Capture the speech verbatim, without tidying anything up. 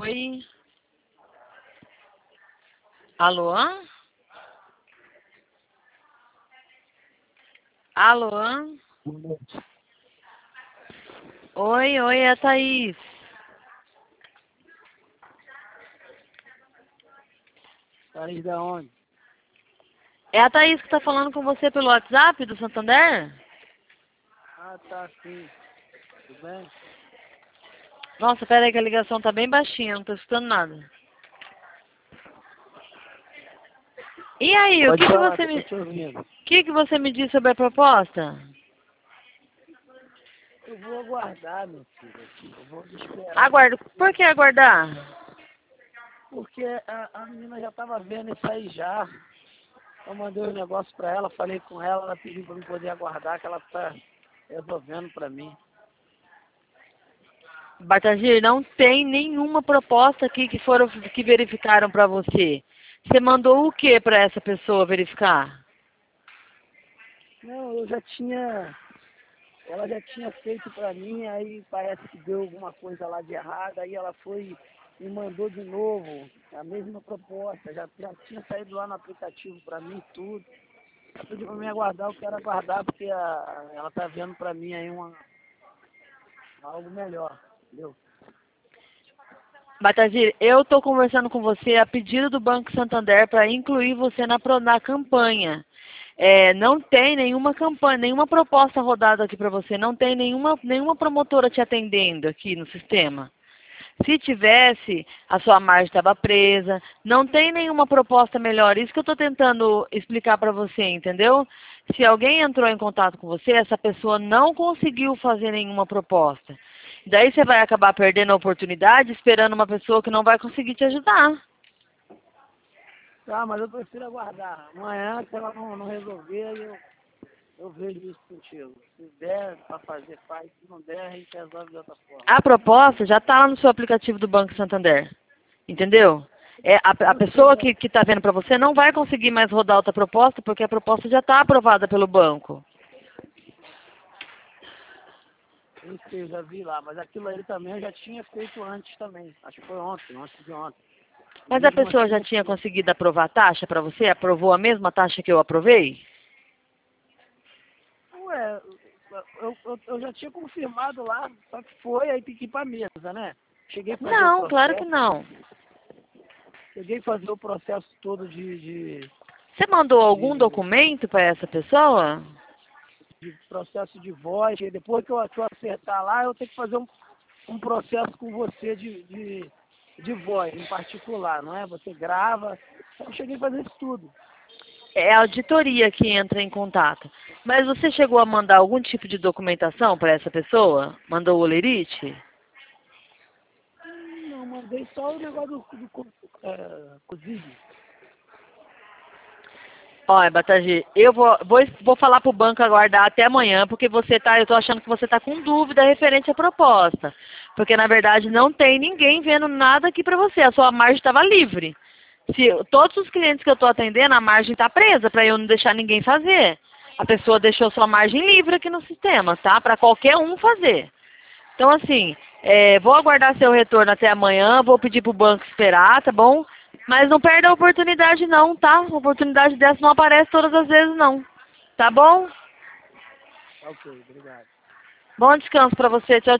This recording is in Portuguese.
Oi. Alô? Alô? Oi, oi, é a Thaís. Thaís da onde? É a Thaís que tá falando com você pelo WhatsApp do Santander? Ah, tá, sim. Tudo bem? Nossa, pera aí que a ligação tá bem baixinha, não tô escutando nada. E aí, o Pode que que falar, você que eu me... tô te ouvindo. O que que você me disse sobre a proposta? Eu vou aguardar, meu filho. Eu vou esperar. Aguardo. Por que aguardar? Porque a, a menina já tava vendo isso aí já. Eu mandei os negócios pra ela, falei com ela, ela pediu pra eu poder aguardar, que ela tá resolvendo pra mim. Bartagir, não tem nenhuma proposta aqui que foram que verificaram pra você. Você mandou o que pra essa pessoa verificar? Não, eu já tinha... Ela já tinha feito pra mim, aí parece que deu alguma coisa lá de errado, aí ela foi e mandou de novo a mesma proposta, já, já tinha saído lá no aplicativo pra mim tudo. Ela pediu pra mim aguardar, eu quero aguardar porque a, ela tá vendo pra mim aí uma, algo melhor, entendeu? Batagir, eu estou conversando com você a pedido do Banco Santander para incluir você na, pro- na campanha. É, não tem nenhuma campanha, nenhuma proposta rodada aqui para você, não tem nenhuma, nenhuma promotora te atendendo aqui no sistema. Se tivesse, a sua margem estava presa, não tem nenhuma proposta melhor. Isso que eu estou tentando explicar para você, entendeu? Se alguém entrou em contato com você, essa pessoa não conseguiu fazer nenhuma proposta. Daí você vai acabar perdendo a oportunidade esperando uma pessoa que não vai conseguir te ajudar. Tá, mas eu prefiro aguardar. Amanhã, se ela não, não resolver, aí eu, eu vejo isso contigo. Se der pra fazer, faz. Se não der, a gente resolve de outra forma. A proposta já está lá no seu aplicativo do Banco Santander. Entendeu? É, a, a Eu sei, pessoa já, que está vendo para você não vai conseguir mais rodar outra proposta porque a proposta já está aprovada pelo banco. eu sei, eu já vi lá, mas aquilo aí também eu já tinha feito antes também. Acho que foi ontem, antes de ontem. Mas a Mesmo pessoa assim, já eu, tinha conseguido aprovar a taxa para você? Aprovou a mesma taxa que eu aprovei? ué, eu, eu, eu já tinha confirmado lá, só que foi, aí tem que ir pra mesa, né? Cheguei a fazer o Não, claro que processo, não. cheguei a fazer o processo todo de, de, Você mandou algum de, documento para essa pessoa? de processo de voz, e depois que eu, que eu acertar lá, eu tenho que fazer um, um processo com você de, de, de voz, em particular, não é? Você grava, eu cheguei a fazer isso tudo. É a auditoria que entra em contato. Mas você chegou a mandar algum tipo de documentação para essa pessoa? Mandou o olerite? Hum, Não, mandei só o negócio do, do, co- é, COSIG. Olha, Batagi, eu vou, vou, vou falar pro banco aguardar até amanhã, porque você tá, eu tô achando que você tá com dúvida referente à proposta. Porque na verdade não tem ninguém vendo nada aqui para você, a sua margem estava livre. Se todos os clientes que eu estou atendendo, a margem está presa para eu não deixar ninguém fazer. A pessoa deixou sua margem livre aqui no sistema, tá? Para qualquer um fazer. Então assim, é, vou aguardar seu retorno até amanhã, vou pedir pro banco esperar, tá bom? Mas não perde a oportunidade não, tá? Oportunidade dessa não aparece todas as vezes não. Tá bom? Ok, obrigado. Bom descanso para você. Tchau,